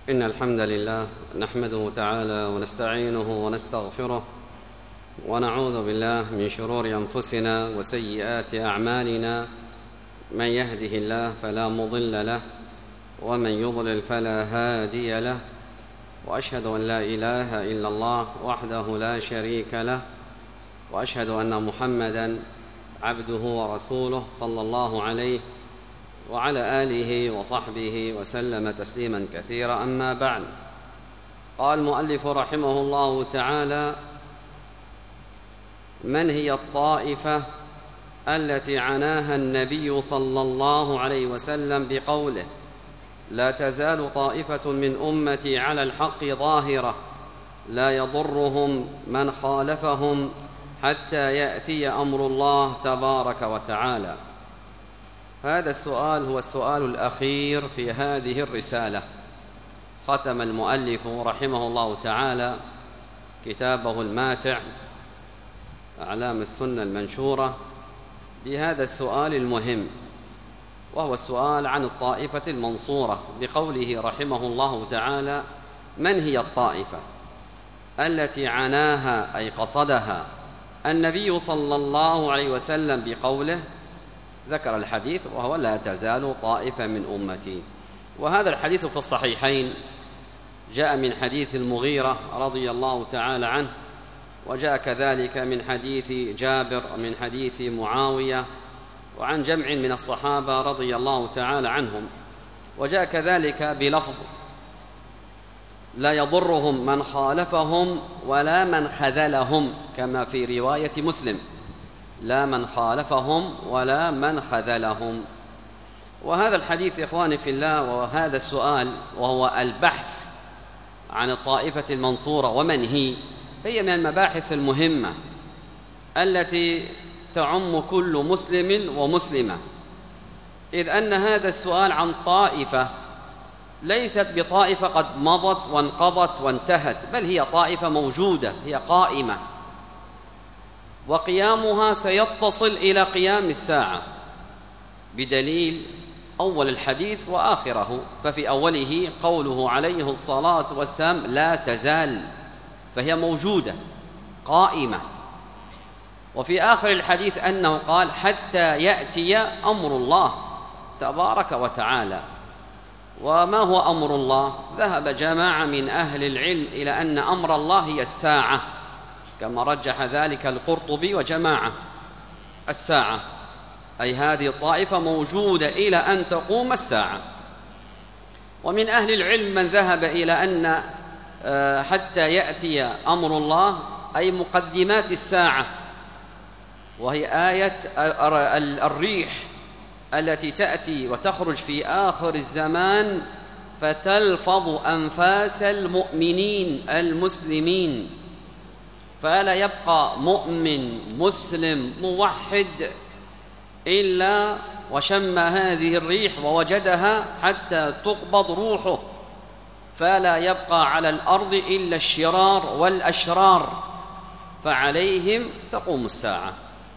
إن الحمد لله نحمده تعالى ونستعينه ونستغفره ونعوذ بالله من شرور أنفسنا وسيئات أعمالنا. من يهده الله فلا مضل له ومن يضلل فلا هادي له، وأشهد أن لا إله إلا الله وحده لا شريك له، وأشهد أن محمدًا عبده ورسوله صلى الله عليه وعلى آله وصحبه وسلم تسليما كثيرا. أما بعد، قال المؤلف رحمه الله تعالى: من هي الطائفة التي عناها النبي صلى الله عليه وسلم بقوله: لا تزال طائفة من أمتي على الحق ظاهرة لا يضرهم من خالفهم حتى يأتي أمر الله تبارك وتعالى. هذا السؤال هو السؤال الأخير في هذه الرسالة. ختم المؤلف رحمه الله تعالى كتابه الماتع أعلام السنة المنشورة بهذا السؤال المهم، وهو السؤال عن الطائفة المنصورة، بقوله رحمه الله تعالى: من هي الطائفة التي عناها أي قصدها النبي صلى الله عليه وسلم بقوله؟ ذكر الحديث وهو: لا تزال طائفة من أمتي. وهذا الحديث في الصحيحين، جاء من حديث المغيرة رضي الله تعالى عنه، وجاء كذلك من حديث جابر ومن حديث معاوية وعن جمع من الصحابة رضي الله تعالى عنهم، وجاء كذلك بلفظ: لا يضرهم من خالفهم ولا من خذلهم، كما في رواية مسلم: لا من خالفهم ولا من خذلهم. وهذا الحديث إخواني في الله، وهذا السؤال وهو البحث عن الطائفة المنصورة ومن هي من المباحث المهمة التي تعم كل مسلم ومسلمة، إذ أن هذا السؤال عن طائفة ليست بطائفة قد مضت وانقضت وانتهت، بل هي طائفة موجودة، هي قائمة، وقيامها سيتصل إلى قيام الساعة، بدليل أول الحديث وآخره. ففي أوله قوله عليه الصلاة والسلام: لا تزال، فهي موجودة قائمة. وفي آخر الحديث أنه قال: حتى يأتي أمر الله تبارك وتعالى. وما هو أمر الله؟ ذهب جماعة من أهل العلم إلى أن أمر الله هي الساعة، كما رجح ذلك القرطبي وجماعة. الساعة أي هذه الطائفة موجودة إلى أن تقوم الساعة. ومن أهل العلم من ذهب إلى أن حتى يأتي أمر الله أي مقدمات الساعة، وهي آية الريح التي تأتي وتخرج في آخر الزمان فتلفظ أنفاس المؤمنين المسلمين، فلا يبقى مؤمن مسلم موحد إلا وشم هذه الريح ووجدها حتى تقبض روحه، فلا يبقى على الأرض إلا الشرار والأشرار، فعليهم تقوم الساعة.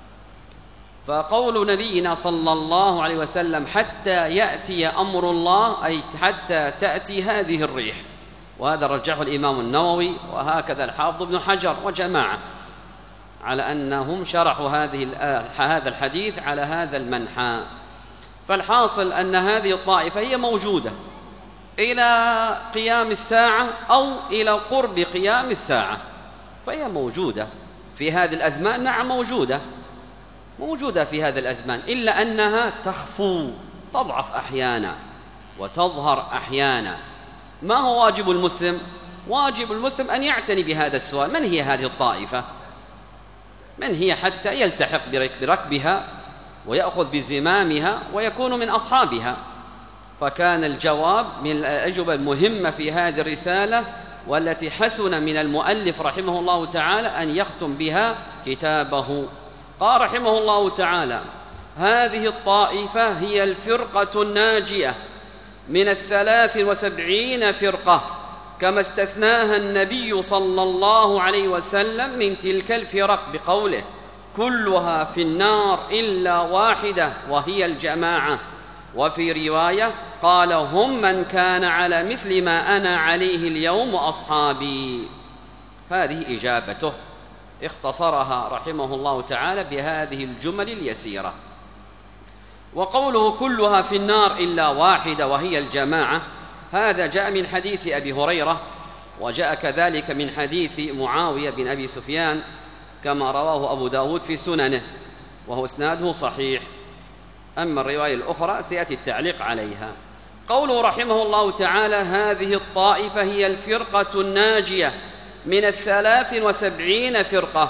فقول نبينا صلى الله عليه وسلم: حتى يأتي أمر الله، أي حتى تأتي هذه الريح. وهذا رجحه الإمام النووي، وهكذا الحافظ ابن حجر وجماعة، على أنهم شرحوا هذا الحديث على هذا المنحى. فالحاصل أن هذه الطائفة هي موجودة إلى قيام الساعة أو إلى قرب قيام الساعة، فهي موجودة في هذه الأزمان. نعم، موجودة في هذا الأزمان، إلا أنها تخفو، تضعف أحيانا وتظهر أحيانا. ما هو واجب المسلم؟ واجب المسلم أن يعتني بهذا السؤال: من هي هذه الطائفة؟ من هي؟ حتى يلتحق بركبها ويأخذ بزمامها ويكون من أصحابها. فكان الجواب من الأجوبة المهمة في هذه الرسالة، والتي حسن من المؤلف رحمه الله تعالى أن يختم بها كتابه. قال رحمه الله تعالى: هذه الطائفة هي الفرقة الناجية من 73 فرقة، كما استثناها النبي صلى الله عليه وسلم من تلك الفرق بقوله: كلها في النار إلا واحدة وهي الجماعة. وفي رواية قال هم من كان على مثل ما أنا عليه اليوم وأصحابي. هذه إجابته اختصرها رحمه الله تعالى بهذه الجمل اليسيرة. وقوله كلها في النار إلا واحدة وهي الجماعة، هذا جاء من حديث أبي هريرة، وجاء كذلك من حديث معاوية بن أبي سفيان كما رواه أبو داود في سننه، وهو اسناده صحيح. أما الرواية الأخرى سيأتي التعليق عليها. قوله رحمه الله تعالى هذه الطائفة هي الفرقة الناجية من 73 فرقة،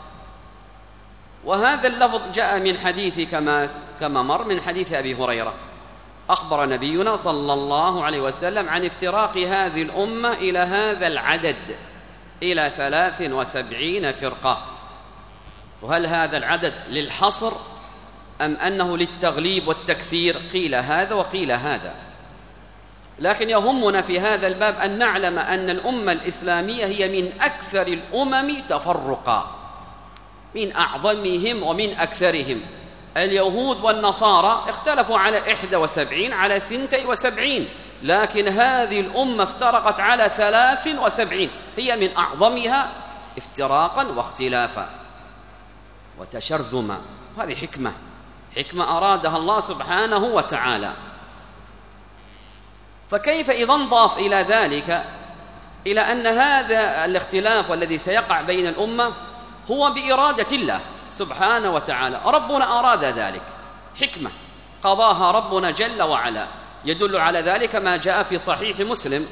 وهذا اللفظ جاء من حديث كما مر من حديث أبي هريرة. أخبر نبينا صلى الله عليه وسلم عن افتراق هذه الأمة إلى هذا العدد، إلى 73 فرقة. وهل هذا العدد للحصر أم أنه للتغليب والتكثير؟ قيل هذا وقيل هذا، لكن يهمنا في هذا الباب أن نعلم أن الأمة الإسلامية هي من أكثر الأمم تفرقا، من أعظمهم ومن أكثرهم. اليهود والنصارى اختلفوا على 71 على 72، لكن هذه الأمة افترقت على 73، هي من أعظمها افتراقا واختلافا وتشرذما. هذه حكمة أرادها الله سبحانه وتعالى. فكيف إذا انضاف إلى ذلك إلى أن هذا الاختلاف والذي سيقع بين الأمة هو بإرادة الله سبحانه وتعالى، ربنا أراد ذلك، حكمة قضاها ربنا جل وعلا. يدل على ذلك ما جاء في صحيح مسلم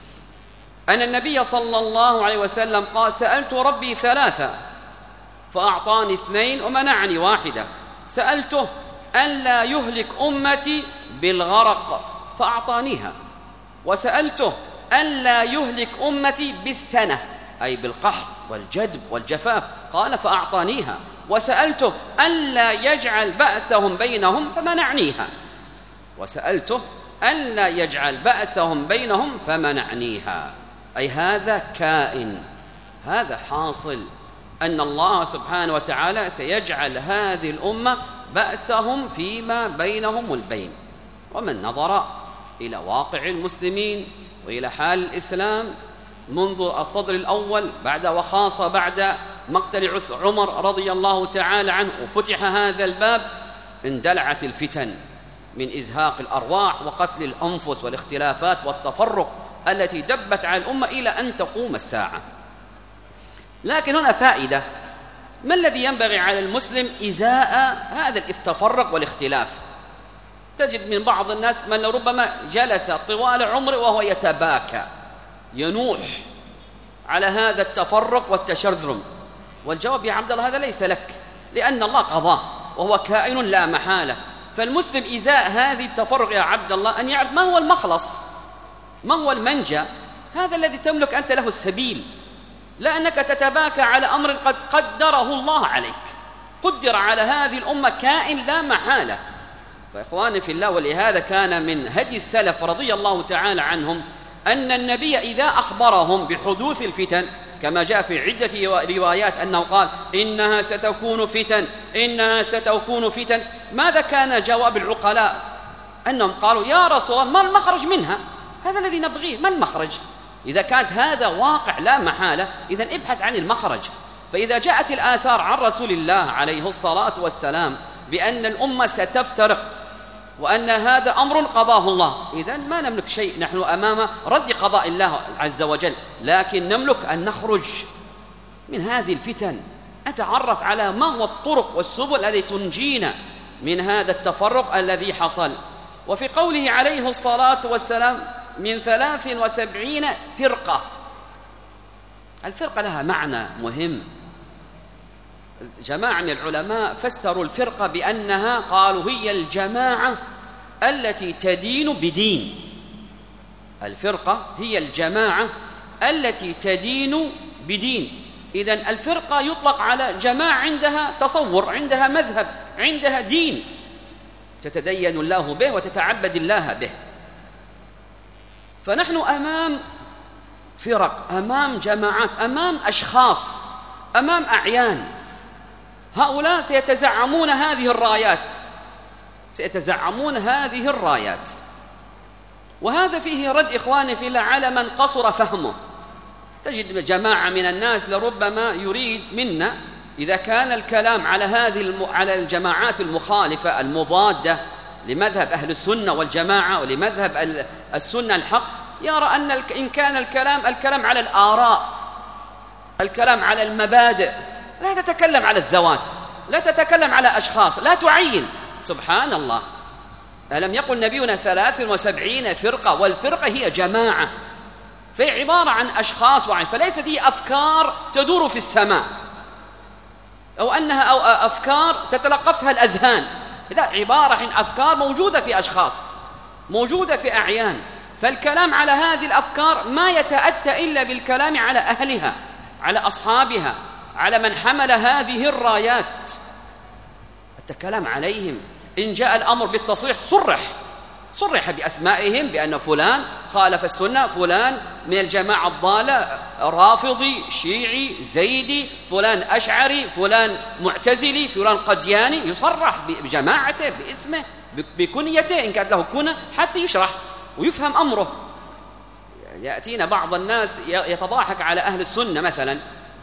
أن النبي صلى الله عليه وسلم قال سألت ربي 3 فأعطاني 2 ومنعني 1. سألته ألا يهلك أمتي بالغرق فأعطانيها، وسألته ألا يهلك أمتي بالسنة أي بالقحط والجدب والجفاف، قال فأعطانيها، وسألته ألا يجعل بأسهم بينهم فمنعنيها، وسألته ألا يجعل بأسهم بينهم فمنعنيها. أي هذا كائن، هذا حاصل، أن الله سبحانه وتعالى سيجعل هذه الأمة بأسهم فيما بينهم البين. ومن نظر إلى واقع المسلمين وإلى حال الإسلام منذ الصدر الأول وخاصة بعد مقتل عمر رضي الله تعالى عنه وفتح هذا الباب، اندلعت الفتن من إزهاق الأرواح وقتل الأنفس والاختلافات والتفرق التي دبت على الأمة إلى أن تقوم الساعة. لكن هنا فائدة: ما الذي ينبغي على المسلم إزاء هذا التفرق والاختلاف؟ تجد من بعض الناس من ربما جلس طوال عمره وهو يتباكى ينوح على هذا التفرق والتشرذم، والجواب يا عبد الله هذا ليس لك، لأن الله قضاه وهو كائن لا محالة. فالمسلم إزاء هذه التفرق يا عبد الله أن يعرف ما هو المخلص، ما هو المنجى، هذا الذي تملك أنت له السبيل، لا أنك تتباكى على أمر قد قدره الله عليك، قدر على هذه الأمة كائن لا محالة. فإخواني في الله، ولهذا كان من هدي السلف رضي الله تعالى عنهم أن النبي إذا أخبرهم بحدوث الفتن كما جاء في عدة روايات أنه قال إنها ستكون فتن، إنها ستكون فتن، ماذا كان جواب العقلاء؟ أنهم قالوا يا رسول الله ما المخرج منها؟ هذا الذي نبغيه، ما المخرج؟ إذا كانت هذا واقع لا محالة إذن ابحث عن المخرج. فإذا جاءت الآثار عن رسول الله عليه الصلاة والسلام بأن الأمة ستفترق وأن هذا أمر قضاه الله، إذن ما نملك شيء، نحن أمام رد قضاء الله عز وجل، لكن نملك أن نخرج من هذه الفتن، نتعرف على ما هو الطرق والسبل التي تنجينا من هذا التفرق الذي حصل. وفي قوله عليه الصلاة والسلام من 73 فرقة، الفرقة لها معنى مهم. جماعة من العلماء فسروا الفرقة بأنها قالوا هي الجماعة التي تدين بدين. الفرقة هي الجماعة التي تدين بدين. إذن الفرقة يطلق على جماعة عندها تصور، عندها مذهب، عندها دين تتدين الله به وتتعبد الله به. فنحن أمام فرق، أمام جماعات، أمام أشخاص، أمام أعيان، هؤلاء سيتزعمون هذه الرايات، سيتزعمون هذه الرايات. وهذا فيه رد إخواني في الله على من قصر فهمه. تجد جماعة من الناس لربما يريد منا إذا كان الكلام على على الجماعات المخالفة المضادة لمذهب أهل السنة والجماعة ولمذهب السنة الحق، يرى أن إن كان الكلام على الآراء، الكلام على المبادئ، لا تتكلم على الذوات، لا تتكلم على أشخاص، لا تعين. سبحان الله، ألم يقل نبينا 73 فرقة، والفرقة هي جماعة، فهي عبارة عن أشخاص فليست هي أفكار تدور في السماء أو أنها أفكار تتلقفها الأذهان، لا، عبارة عن أفكار موجودة في أشخاص، موجودة في أعيان. فالكلام على هذه الأفكار ما يتأتى إلا بالكلام على أهلها، على أصحابها، على من حمل هذه الرايات، الكلام عليهم. إن جاء الأمر بالتصريح صرح بأسمائهم، بأن فلان خالف السنة، فلان من الجماعة الضالة، رافضي، شيعي، زيدي، فلان أشعري، فلان معتزلي، فلان قدياني، يصرح بجماعته، باسمه، بكنيته إن كانت له كنى، حتى يشرح ويفهم أمره. يأتينا بعض الناس يتضاحك على أهل السنة مثلا،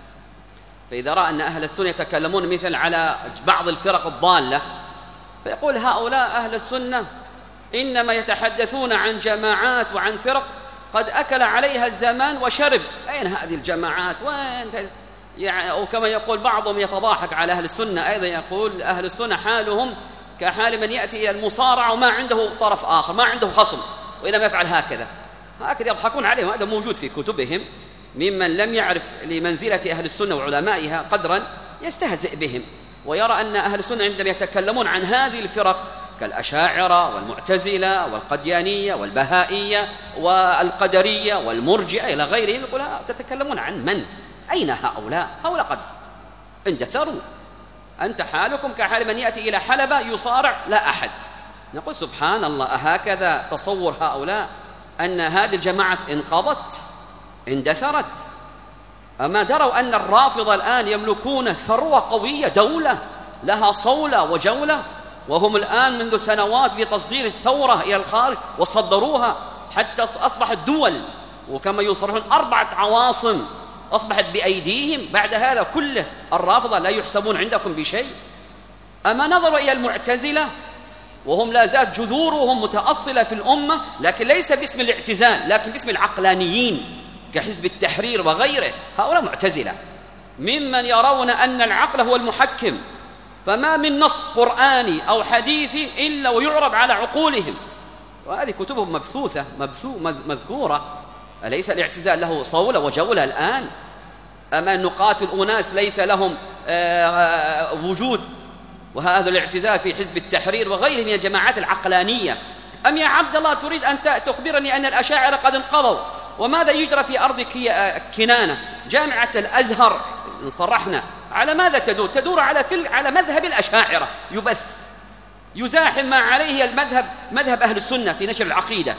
فإذا رأى أن أهل السنة يتكلمون مثل على بعض الفرق الضالة، فيقول هؤلاء أهل السنة إنما يتحدثون عن جماعات وعن فرق قد أكل عليها الزمان وشرب. أين هذه الجماعات؟ وين يعني؟ أو كما يقول بعضهم يتضاحك على أهل السنة أيضا، يقول أهل السنة حالهم كحال من يأتي إلى المصارعة وما عنده طرف آخر، ما عنده خصم، وإنما يفعل هكذا يضحكون عليهم. هذا موجود في كتبهم، ممن لم يعرف لمنزلة أهل السنة وعلمائها قدرا يستهزئ بهم، ويرى أن أهل السنة عندما يتكلمون عن هذه الفرق كالأشاعرة والمعتزلة والقديانية والبهائية والقدرية والمرجئة إلى غيرهم، يقول تتكلمون عن من؟ أين هؤلاء؟ هؤلاء قد اندثروا، أنت حالكم كحال من يأتي إلى حلبة يصارع لا أحد. نقول سبحان الله، هكذا تصور هؤلاء أن هذه الجماعة انقضت، اندثرت؟ أما دروا أن الرافضة الآن يملكون ثروة قوية، دولة لها صولة وجولة، وهم الآن منذ سنوات في تصدير الثورة إلى الخارج وصدروها حتى أصبحت دول، وكما يصرحون 4 عواصم أصبحت بأيديهم. بعد هذا كله الرافضة لا يحسبون عندكم بشيء. أما نظروا إلى المعتزلة وهم لا زالت جذورهم متأصلة في الأمة، لكن ليس باسم الاعتزال، لكن باسم العقلانيين كحزب التحرير وغيره. هؤلاء معتزلة ممن يرون أن العقل هو المحكم، فما من نص قرآني أو حديثي إلا ويعرض على عقولهم، وهذه كتبهم مبثوثة مذكورة. أليس الاعتزال له صولة وجولة الآن؟ أما أن نقاتل أناس ليس لهم وجود، وهذا الاعتزال في حزب التحرير وغيره من الجماعات العقلانية. أم يا عبد الله تريد أن تخبرني أن الأشاعرة قد انقضوا؟ وماذا يجرى في أرض كنانة؟ جامعة الأزهر إن صرحنا على ماذا تدور؟ تدور على مذهب الأشاعرة، يبث يزاحم ما عليه مذهب أهل السنة في نشر العقيدة،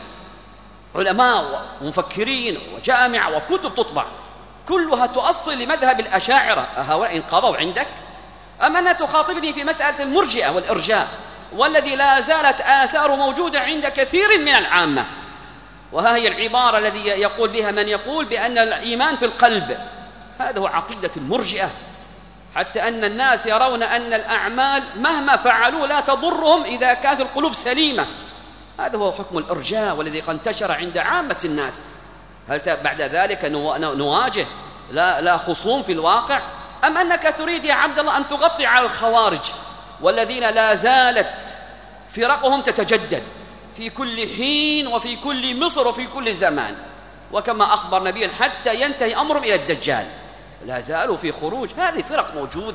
علماء ومفكرين وجامعة وكتب تطبع كلها تؤصل لمذهب الأشاعرة. هؤلاء انقضوا عندك؟ أم أنها تخاطبني في مسألة المرجئة والإرجاء، والذي لا زالت آثار موجودة عند كثير من العامة؟ وها هي العبارة الذي يقول بها من يقول بأن الإيمان في القلب، هذا هو عقيدة المرجئة، حتى أن الناس يرون أن الأعمال مهما فعلوا لا تضرهم إذا كانت القلوب سليمة. هذا هو حكم الإرجاء والذي قد انتشر عند عامة الناس. هل بعد ذلك نواجه لا خصوم في الواقع؟ أم أنك تريد يا عبد الله أن تغطي على الخوارج والذين لا زالت فرقهم تتجدد في كل حين وفي كل مصر وفي كل زمان، وكما أخبر نبي حتى ينتهي أمرهم إلى الدجال لا زالوا في خروج. هذه فرق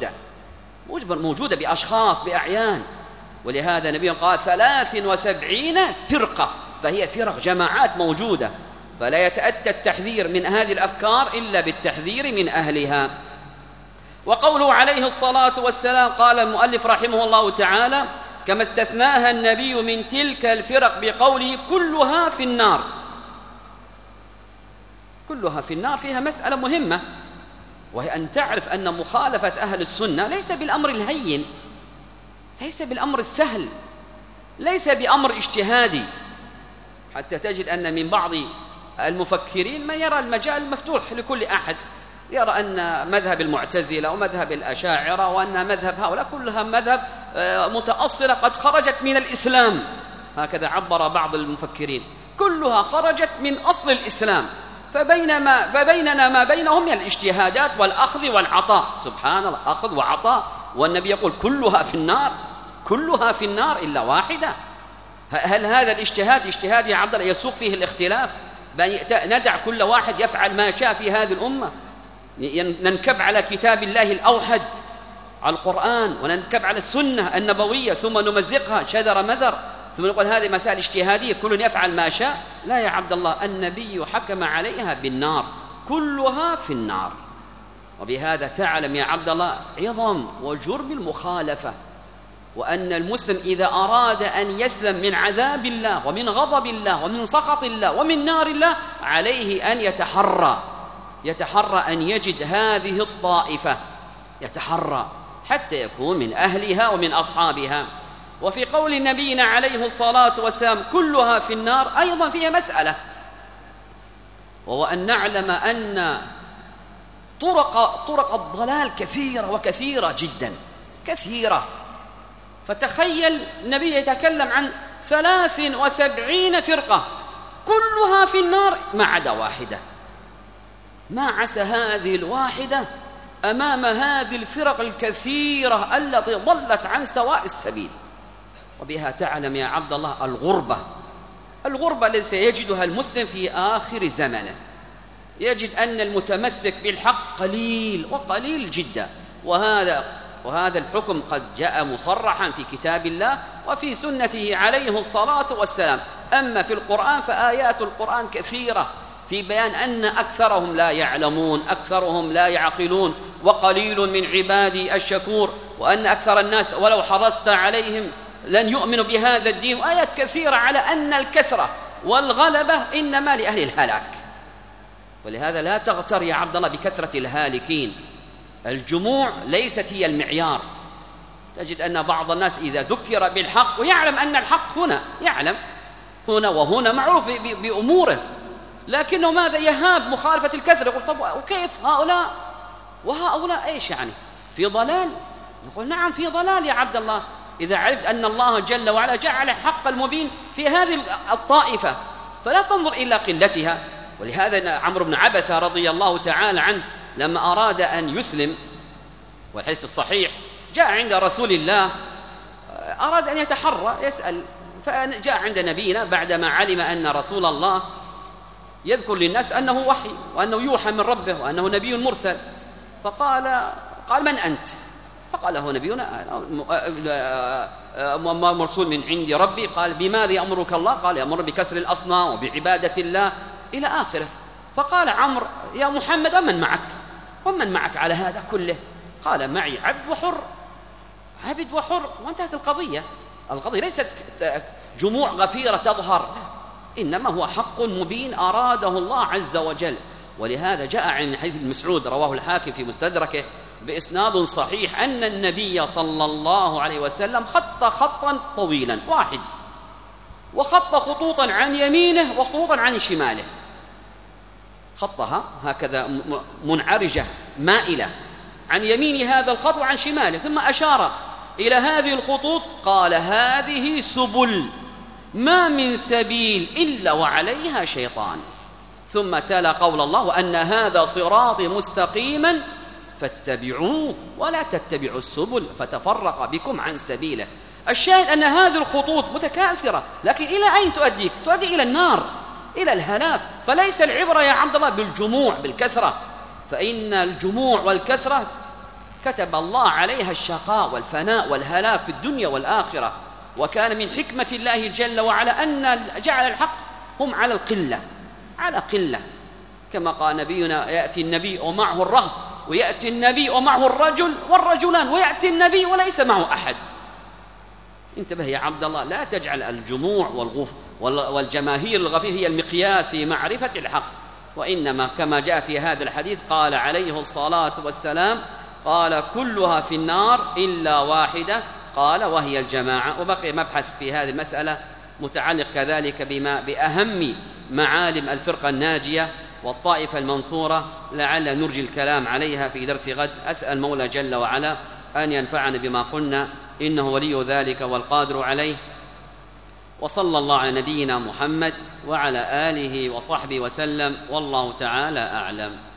موجودة بأشخاص بأعيان، ولهذا النبي قال 73 فرقة، فهي فرق جماعات موجودة، فلا يتأتى التحذير من هذه الأفكار إلا بالتحذير من أهلها. وقوله عليه الصلاة والسلام، قال المؤلف رحمه الله تعالى: كما استثناها النبي من تلك الفرق بقوله كلها في النار. كلها في النار فيها مسألة مهمة، وهي أن تعرف أن مخالفة أهل السنة ليس بالأمر الهين، ليس بالأمر السهل، ليس بأمر اجتهادي، حتى تجد أن من بعض المفكرين من يرى المجال مفتوح لكل أحد، يرى أن مذهب المعتزلة ومذهب الأشاعرة وأن مذهب هؤلاء كلها مذهب متأصلة قد خرجت من الإسلام، هكذا عبر بعض المفكرين، كلها خرجت من أصل الإسلام، فبيننا ما بينهم من الاجتهادات والأخذ والعطاء. سبحان الله، أخذ وعطاء، والنبي يقول كلها في النار، كلها في النار إلا واحدة. هل هذا الاجتهاد اجتهاد يا عبد الله يسوق فيه الاختلاف؟ ندع كل واحد يفعل ما شاء في هذه الأمة، ننكب على كتاب الله الأوحد على القرآن، وننكب على السنة النبوية، ثم نمزقها شذر مذر، ثم نقول هذه مسائل اجتهادية كل يفعل ما شاء؟ لا يا عبد الله، النبي حكم عليها بالنار، كلها في النار. وبهذا تعلم يا عبد الله عظم وجرم المخالفة، وأن المسلم إذا أراد أن يسلم من عذاب الله ومن غضب الله ومن سخط الله ومن نار الله، عليه أن يتحرى أن يجد هذه الطائفة، يتحرى حتى يكون من أهلها ومن أصحابها. وفي قول نبينا عليه الصلاة والسلام كلها في النار أيضا فيها مسألة، وهو أن نعلم أن طرق الضلال كثيرة وكثيرة جدا، كثيرة. فتخيل النبي يتكلم عن 73 فرقة كلها في النار ما عدا واحدة، ما عسى هذه الواحدة أمام هذه الفرق الكثيرة التي ضلت عن سواء السبيل. وبها تعلم يا عبد الله الغربة التي سيجدها المسلم في آخر زمنه، يجد أن المتمسك بالحق قليل وقليل جدا، وهذا الحكم قد جاء مصرحا في كتاب الله وفي سنته عليه الصلاة والسلام. أما في القرآن فآيات القرآن كثيرة في بيان أن أكثرهم لا يعلمون، أكثرهم لا يعقلون، وقليل من عبادي الشكور، وأن أكثر الناس ولو حرصت عليهم لن يؤمنوا بهذا الدين، وآيات كثيرة على أن الكثرة والغلبة إنما لأهل الهلاك. ولهذا لا تغتر يا عبد الله بكثرة الهالكين، الجموع ليست هي المعيار. تجد أن بعض الناس إذا ذكر بالحق ويعلم أن الحق يعلم هنا وهنا معروف بأموره، لكنه ماذا؟ يهاب مخالفة الكثرة، يقول طب وكيف هؤلاء وهؤلاء إيش يعني؟ في ضلال؟ نقول نعم في ضلال يا عبد الله، إذا عرفت أن الله جل وعلا جعل الحق المبين في هذه الطائفة فلا تنظر إلى قلتها. ولهذا عمرو بن عبسة رضي الله تعالى عنه لما أراد أن يسلم، والحديث الصحيح، جاء عند رسول الله أراد أن يتحرى يسأل، فجاء عند نبينا بعدما علم أن رسول الله يذكر للناس أنه وحي وأنه يوحى من ربه وأنه نبي مرسل، فقال من أنت؟ فقال له نبينا مرسول من عند ربي. قال بماذا يأمرك الله؟ قال يأمر بكسر الأصنام وبعبادة الله إلى آخره. فقال عمرو يا محمد ومن معك على هذا كله؟ قال معي عبد وحر وانتهت القضية ليست جموع غفيرة تظهر، إنما هو حق مبين أراده الله عز وجل. ولهذا جاء عن حديث ابن مسعود رواه الحاكم في مستدركه بإسناد صحيح أن النبي صلى الله عليه وسلم خط خطا طويلا واحد، وخط خطوطا عن يمينه وخطوطا عن شماله، خطها هكذا منعرجة مائلة عن يمين هذا الخط وعن شماله، ثم أشار إلى هذه الخطوط قال هذه سبل ما من سبيل إلا وعليها شيطان، ثم تلا قول الله وأن هذا صراطي مستقيما فاتبعوه ولا تتبعوا السبل فتفرق بكم عن سبيله. الشاهد أن هذه الخطوط متكاثرة، لكن إلى أين تؤديك؟ تؤدي إلى النار، إلى الهلاك. فليس العبرة يا عبد الله بالجموع بالكثرة، فإن الجموع والكثرة كتب الله عليها الشقاء والفناء والهلاك في الدنيا والآخرة. وكان من حكمة الله جل وعلا أن جعل الحق هم على القلة، على قلة، كما قال نبينا يأتي النبي ومعه الرهط، ويأتي النبي ومعه الرجل والرجلان، ويأتي النبي وليس معه أحد. انتبه يا عبد الله، لا تجعل الجموع والجماهير الغفير هي المقياس في معرفة الحق، وإنما كما جاء في هذا الحديث قال عليه الصلاة والسلام قال كلها في النار إلا واحدة قال وهي الجماعة. وبقي مبحث في هذه المسألة متعلق كذلك بأهم معالم الفرقة الناجية والطائفة المنصورة، لعل نرجي الكلام عليها في درس غد. أسأل مولى جل وعلا أن ينفعنا بما قلنا، إنه ولي ذلك والقادر عليه. وصلى الله على نبينا محمد وعلى آله وصحبه وسلم، والله تعالى أعلم.